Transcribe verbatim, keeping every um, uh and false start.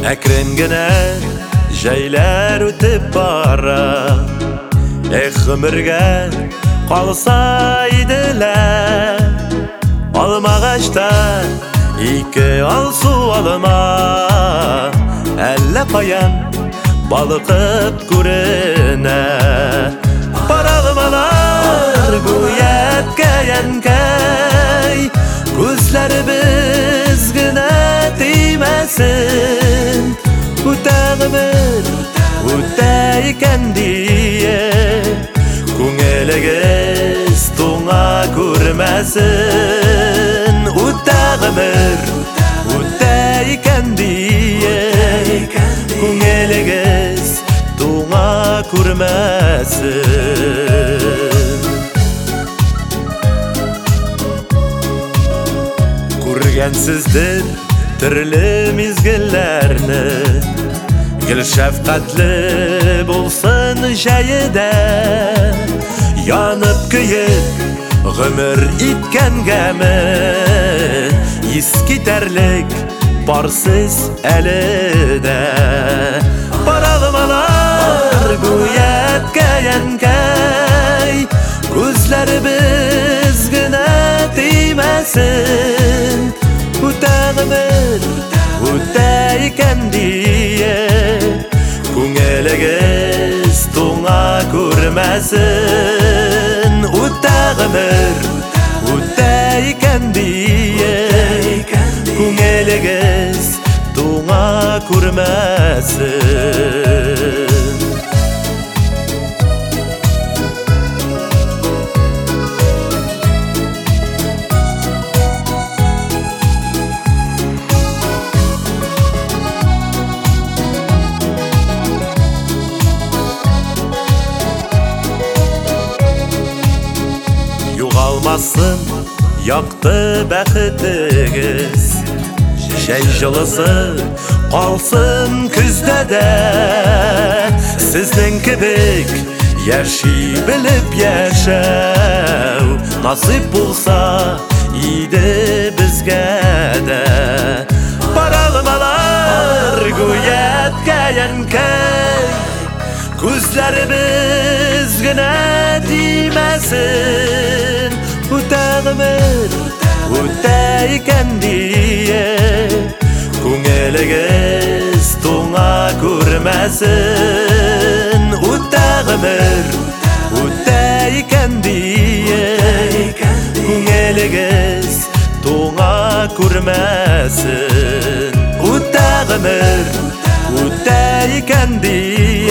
Әкренгенә жәйләр үтіп бара, Эх, өмірге қалса иділер. Алмағашта ике алсу алма, Әлі қаян балықып көріне. Паралмалар көйәткәйәнкәй, Күзләрі бізгіне теймәсін. Үтә ғымыр, үтә икән дие, Күңелегіз туңа күрмәсін. Үтә ғымыр, үтә икән дие, Күңелегіз туңа күрмәсін. Күргәнсіздер түрлі мезгілләрні, Гүл шәфқатлі болсын жәйді, Янып күйіп ғүмір иткәнгәме, Ескетерлік барсыз әлі дә. Паралмалар көйәткәйәнкәй, Күзләрі бізгіне теймәсін. Үтә ғымыр, үтә икән дие, Күңелегіз туңа күрмәсін. Үтә ғымыр, үтә икән дие, Күңелегіз туңа күрмәсін. Юғалмасын яқты бәхетігіз, Жәй жылысы қалсын күзді дә. Сіздің кебек яши біліп яшәу, Насип болса иді бізге дә. Паралмалар көйәткәйәнкәй, Күзләрі бізгіне теймәсін. Үтә ғымыр, үтә икән дие, Күңелегіз туңа күрмәсін. Үтә ғымыр, үтә икән дие, Күңелегіз туңа күрмәсін. Үтә ғымыр, үтә икән дие,